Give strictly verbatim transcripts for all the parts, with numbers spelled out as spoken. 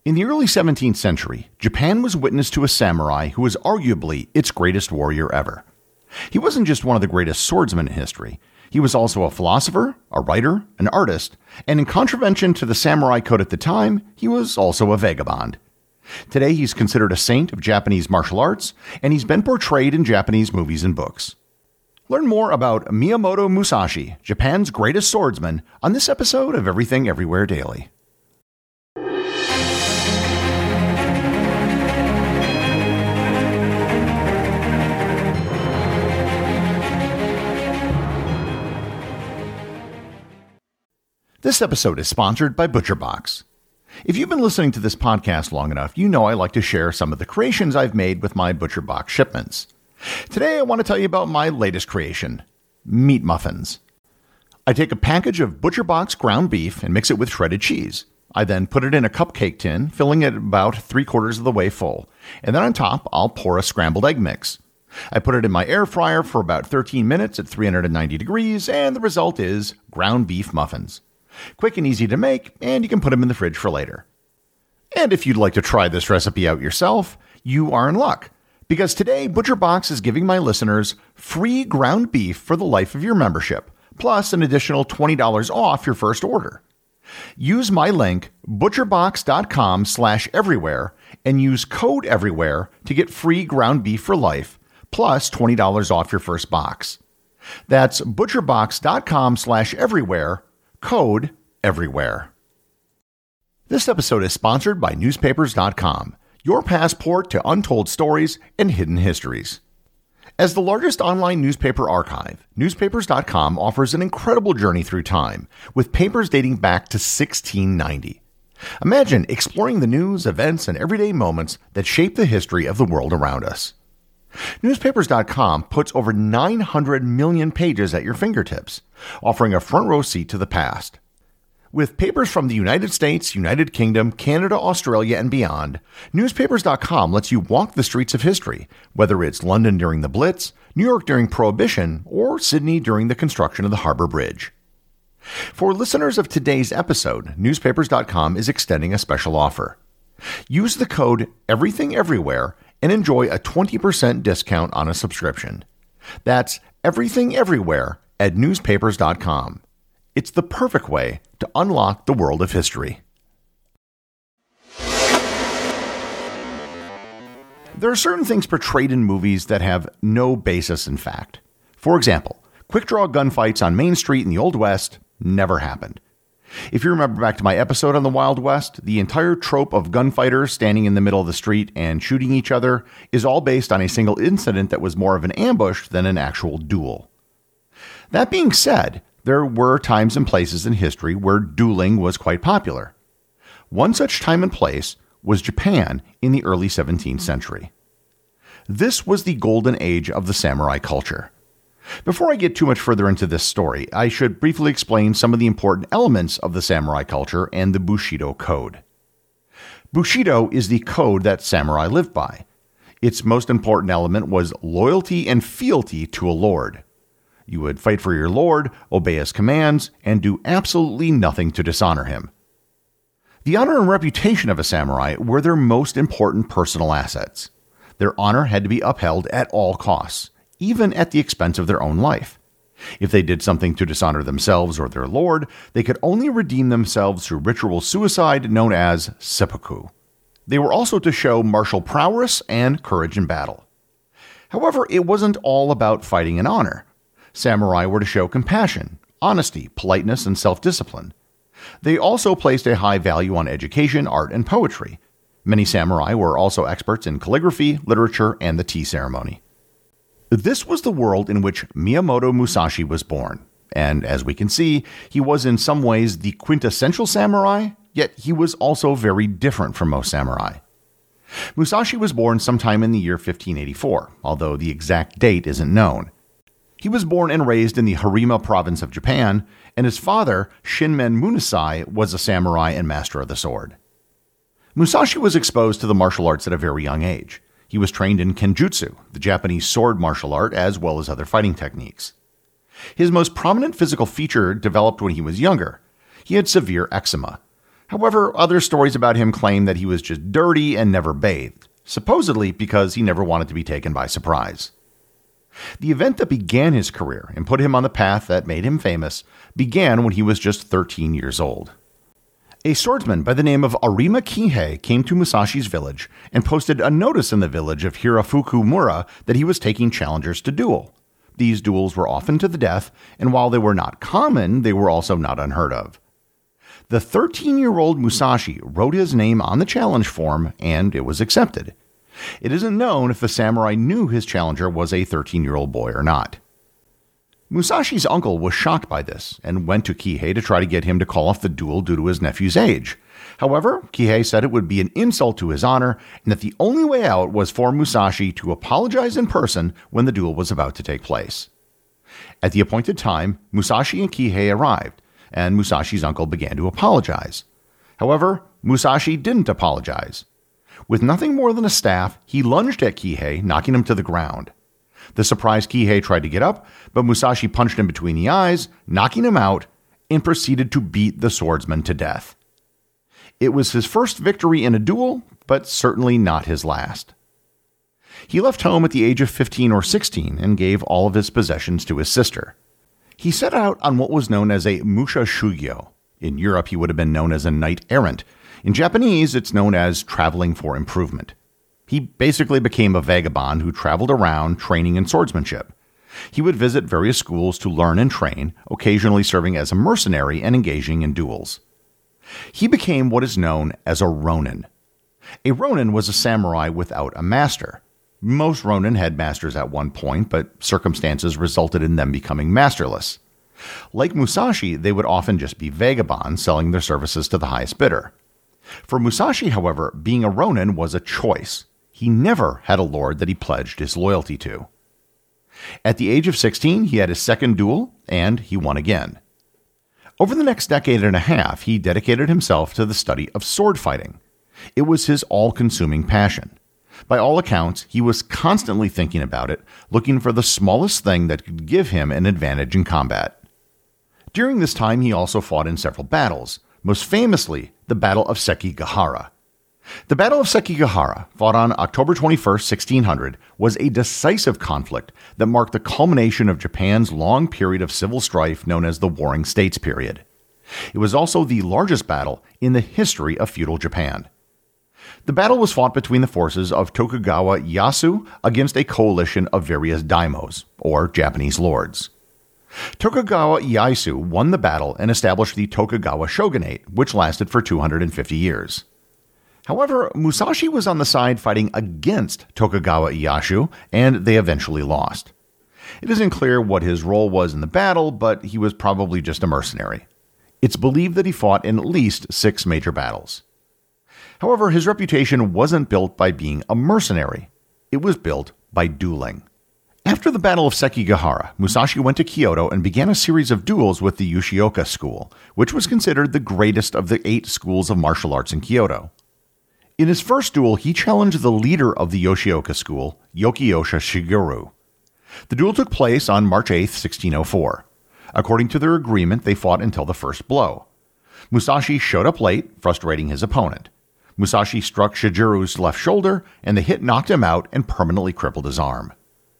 In the early seventeenth century, Japan was witness to a samurai who was arguably its greatest warrior ever. He wasn't just one of the greatest swordsmen in history. He was also a philosopher, a writer, an artist, and in contravention to the samurai code at the time, he was also a vagabond. Today, he's considered a saint of Japanese martial arts, and he's been portrayed in Japanese movies and books. Learn more about Miyamoto Musashi, Japan's greatest swordsman, on this episode of Everything Everywhere Daily. This episode is sponsored by ButcherBox. If you've been listening to this podcast long enough, you know I like to share some of the creations I've made with my ButcherBox shipments. Today, I want to tell you about my latest creation, meat muffins. I take a package of ButcherBox ground beef and mix it with shredded cheese. I then put it in a cupcake tin, filling it about three quarters of the way full. And then on top, I'll pour a scrambled egg mix. I put it in my air fryer for about thirteen minutes at three hundred ninety degrees, and the result is ground beef muffins. Quick and easy to make, and you can put them in the fridge for later. And if you'd like to try this recipe out yourself, you are in luck, because today ButcherBox is giving my listeners free ground beef for the life of your membership, plus an additional twenty dollars off your first order. Use my link, butcherbox.com slash everywhere, and use code everywhere to get free ground beef for life, plus twenty dollars off your first box. That's butcherbox.com slash everywhere, code everywhere. This episode is sponsored by newspapers dot com, your passport to untold stories and hidden histories. As the largest online newspaper archive, newspapers dot com offers an incredible journey through time, with papers dating back to sixteen ninety. Imagine exploring the news, events, and everyday moments that shape the history of the world around us. newspapers dot com puts over nine hundred million pages at your fingertips, offering a front row seat to the past. With papers from the United States, United Kingdom, Canada, Australia, and beyond, newspapers dot com lets you walk the streets of history, whether it's London during the Blitz, New York during Prohibition, or Sydney during the construction of the Harbor Bridge. For listeners of today's episode, newspapers dot com is extending a special offer. Use the code EVERYTHINGEVERYWHERE and enjoy a twenty percent discount on a subscription. That's Everything Everywhere at newspapers dot com. It's the perfect way to unlock the world of history. There are certain things portrayed in movies that have no basis in fact. For example, quick-draw gunfights on Main Street in the Old West never happened. If you remember back to my episode on the Wild West, the entire trope of gunfighters standing in the middle of the street and shooting each other is all based on a single incident that was more of an ambush than an actual duel. That being said, there were times and places in history where dueling was quite popular. One such time and place was Japan in the early seventeenth century. This was the golden age of the samurai culture. Before I get too much further into this story, I should briefly explain some of the important elements of the samurai culture and the Bushido Code. Bushido is the code that samurai lived by. Its most important element was loyalty and fealty to a lord. You would fight for your lord, obey his commands, and do absolutely nothing to dishonor him. The honor and reputation of a samurai were their most important personal assets. Their honor had to be upheld at all costs, even at the expense of their own life. If they did something to dishonor themselves or their lord, they could only redeem themselves through ritual suicide known as seppuku. They were also to show martial prowess and courage in battle. However, it wasn't all about fighting and honor. Samurai were to show compassion, honesty, politeness, and self-discipline. They also placed a high value on education, art, and poetry. Many samurai were also experts in calligraphy, literature, and the tea ceremony. This was the world in which Miyamoto Musashi was born, and as we can see, he was in some ways the quintessential samurai, yet he was also very different from most samurai. Musashi was born sometime in the year fifteen eighty-four, although the exact date isn't known. He was born and raised in the Harima province of Japan, and his father, Shinmen Munasai, was a samurai and master of the sword. Musashi was exposed to the martial arts at a very young age. He was trained in kenjutsu, the Japanese sword martial art, as well as other fighting techniques. His most prominent physical feature developed when he was younger. He had severe eczema. However, other stories about him claim that he was just dirty and never bathed, supposedly because he never wanted to be taken by surprise. The event that began his career and put him on the path that made him famous began when he was just thirteen years old. A swordsman by the name of Arima Kihei came to Musashi's village and posted a notice in the village of Hirafuku Mura that he was taking challengers to duel. These duels were often to the death, and while they were not common, they were also not unheard of. The thirteen-year-old Musashi wrote his name on the challenge form, and it was accepted. It isn't known if the samurai knew his challenger was a thirteen-year-old boy or not. Musashi's uncle was shocked by this and went to Kihei to try to get him to call off the duel due to his nephew's age. However, Kihei said it would be an insult to his honor and that the only way out was for Musashi to apologize in person when the duel was about to take place. At the appointed time, Musashi and Kihei arrived, and Musashi's uncle began to apologize. However, Musashi didn't apologize. With nothing more than a staff, he lunged at Kihei, knocking him to the ground. The surprised Kihei tried to get up, but Musashi punched him between the eyes, knocking him out, and proceeded to beat the swordsman to death. It was his first victory in a duel, but certainly not his last. He left home at the age of fifteen or sixteen and gave all of his possessions to his sister. He set out on what was known as a musha shugyo. In Europe, he would have been known as a knight-errant. In Japanese, it's known as traveling for improvement. He basically became a vagabond who traveled around training in swordsmanship. He would visit various schools to learn and train, occasionally serving as a mercenary and engaging in duels. He became what is known as a ronin. A ronin was a samurai without a master. Most ronin had masters at one point, but circumstances resulted in them becoming masterless. Like Musashi, they would often just be vagabonds selling their services to the highest bidder. For Musashi, however, being a ronin was a choice. He never had a lord that he pledged his loyalty to. At the age of sixteen, he had his second duel, and he won again. Over the next decade and a half, he dedicated himself to the study of sword fighting. It was his all-consuming passion. By all accounts, he was constantly thinking about it, looking for the smallest thing that could give him an advantage in combat. During this time, he also fought in several battles, most famously the Battle of Sekigahara. The Battle of Sekigahara, fought on October twenty-first, sixteen hundred, was a decisive conflict that marked the culmination of Japan's long period of civil strife known as the Warring States period. It was also the largest battle in the history of feudal Japan. The battle was fought between the forces of Tokugawa Ieyasu against a coalition of various daimyos, or Japanese lords. Tokugawa Ieyasu won the battle and established the Tokugawa shogunate, which lasted for two hundred fifty years. However, Musashi was on the side fighting against Tokugawa Ieyasu, and they eventually lost. It isn't clear what his role was in the battle, but he was probably just a mercenary. It's believed that he fought in at least six major battles. However, his reputation wasn't built by being a mercenary. It was built by dueling. After the Battle of Sekigahara, Musashi went to Kyoto and began a series of duels with the Yoshioka school, which was considered the greatest of the eight schools of martial arts in Kyoto. In his first duel, he challenged the leader of the Yoshioka school, Yokiyosha Shigeru. The duel took place on March eighth, sixteen oh four. According to their agreement, they fought until the first blow. Musashi showed up late, frustrating his opponent. Musashi struck Shigeru's left shoulder, and the hit knocked him out and permanently crippled his arm.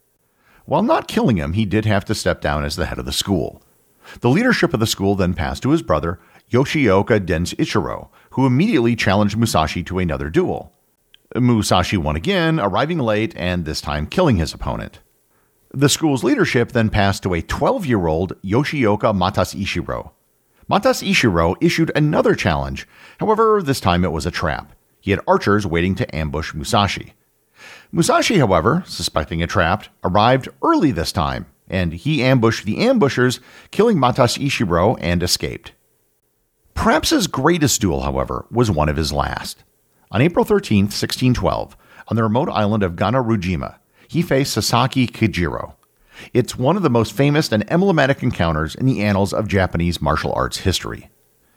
While not killing him, he did have to step down as the head of the school. The leadership of the school then passed to his brother, Yoshioka Denichiro, who immediately challenged Musashi to another duel. Musashi won again, arriving late and this time killing his opponent. The school's leadership then passed to a twelve-year-old Yoshioka Matasishiro. Matasishiro issued another challenge. However, this time it was a trap. He had archers waiting to ambush Musashi. Musashi, however, suspecting a trap, arrived early this time, and he ambushed the ambushers, killing Matasishiro and escaped. Perhaps his greatest duel, however, was one of his last. On April thirteenth, sixteen twelve, on the remote island of Ganarujima, he faced Sasaki Kajiro. It's one of the most famous and emblematic encounters in the annals of Japanese martial arts history.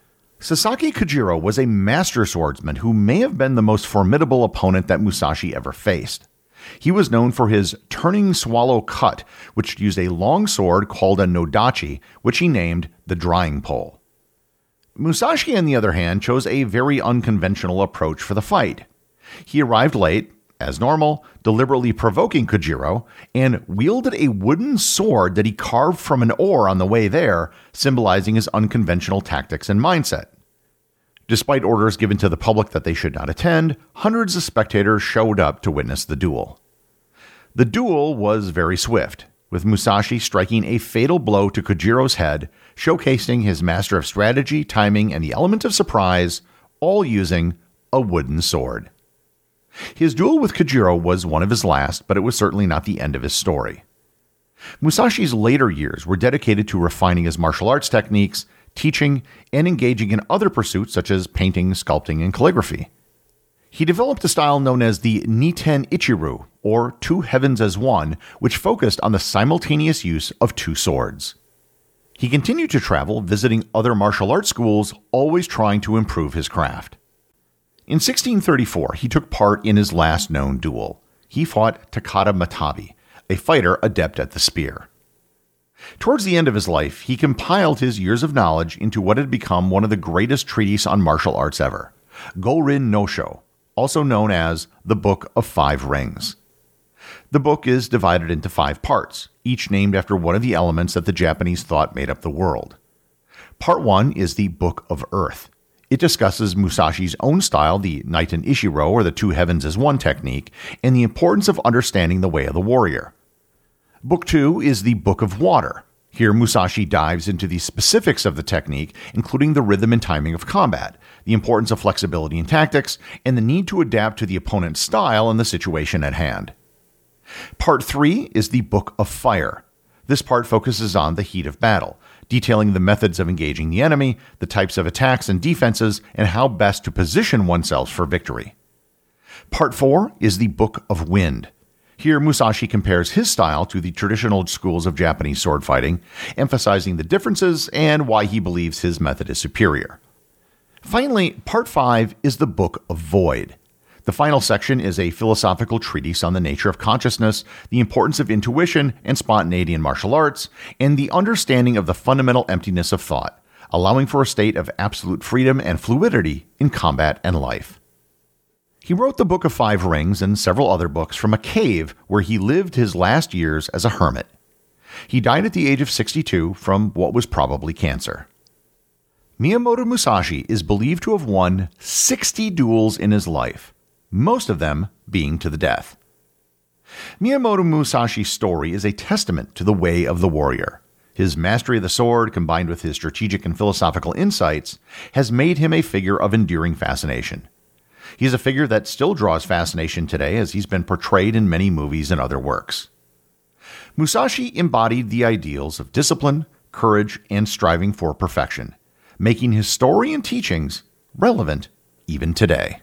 Sasaki Kajiro was a master swordsman who may have been the most formidable opponent that Musashi ever faced. He was known for his turning swallow cut, which used a long sword called a nodachi, which he named the drying pole. Musashi, on the other hand, chose a very unconventional approach for the fight. He arrived late, as normal, deliberately provoking Kojiro, and wielded a wooden sword that he carved from an oar on the way there, symbolizing his unconventional tactics and mindset. Despite orders given to the public that they should not attend, hundreds of spectators showed up to witness the duel. The duel was very swift, with Musashi striking a fatal blow to Kojiro's head, showcasing his master of strategy, timing, and the element of surprise, all using a wooden sword. His duel with Kojiro was one of his last, but it was certainly not the end of his story. Musashi's later years were dedicated to refining his martial arts techniques, teaching, and engaging in other pursuits such as painting, sculpting, and calligraphy. He developed a style known as the Niten Ichiru, or Two Heavens as One, which focused on the simultaneous use of two swords. He continued to travel, visiting other martial arts schools, always trying to improve his craft. In sixteen thirty-four, he took part in his last known duel. He fought Takada Matabe, a fighter adept at the spear. Towards the end of his life, he compiled his years of knowledge into what had become one of the greatest treatises on martial arts ever, Gorin no Sho, also known as the Book of Five Rings. The book is divided into five parts, each named after one of the elements that the Japanese thought made up the world. Part one is the Book of Earth. It discusses Musashi's own style, the Niten Ichiru, or the Two Heavens as One technique, and the importance of understanding the way of the warrior. Book two is the Book of Water. Here, Musashi dives into the specifics of the technique, including the rhythm and timing of combat, the importance of flexibility in tactics, and the need to adapt to the opponent's style and the situation at hand. Part three is the Book of Fire. This part focuses on the heat of battle, detailing the methods of engaging the enemy, the types of attacks and defenses, and how best to position oneself for victory. Part four is the Book of Wind. Here, Musashi compares his style to the traditional schools of Japanese sword fighting, emphasizing the differences and why he believes his method is superior. Finally, Part five is the Book of Void. The final section is a philosophical treatise on the nature of consciousness, the importance of intuition and spontaneity in martial arts, and the understanding of the fundamental emptiness of thought, allowing for a state of absolute freedom and fluidity in combat and life. He wrote the Book of Five Rings and several other books from a cave where he lived his last years as a hermit. He died at the age of sixty-two from what was probably cancer. Miyamoto Musashi is believed to have won sixty duels in his life, most of them being to the death. Miyamoto Musashi's story is a testament to the way of the warrior. His mastery of the sword, combined with his strategic and philosophical insights, has made him a figure of enduring fascination. He is a figure that still draws fascination today, as he's been portrayed in many movies and other works. Musashi embodied the ideals of discipline, courage, and striving for perfection, making his story and teachings relevant even today.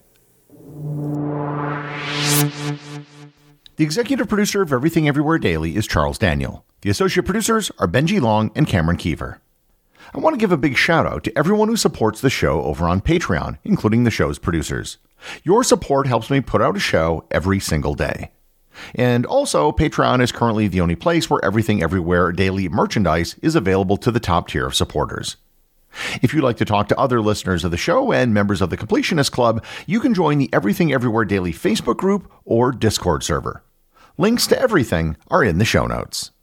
The executive producer of Everything Everywhere Daily is Charles Daniel. The associate producers are Benji Long and Cameron Kiever. I want to give a big shout out to everyone who supports the show over on Patreon, including the show's producers. Your support helps me put out a show every single day. And also, Patreon is currently the only place where Everything Everywhere Daily merchandise is available to the top tier of supporters. If you'd like to talk to other listeners of the show and members of the Completionist Club, you can join the Everything Everywhere Daily Facebook group or Discord server. Links to everything are in the show notes.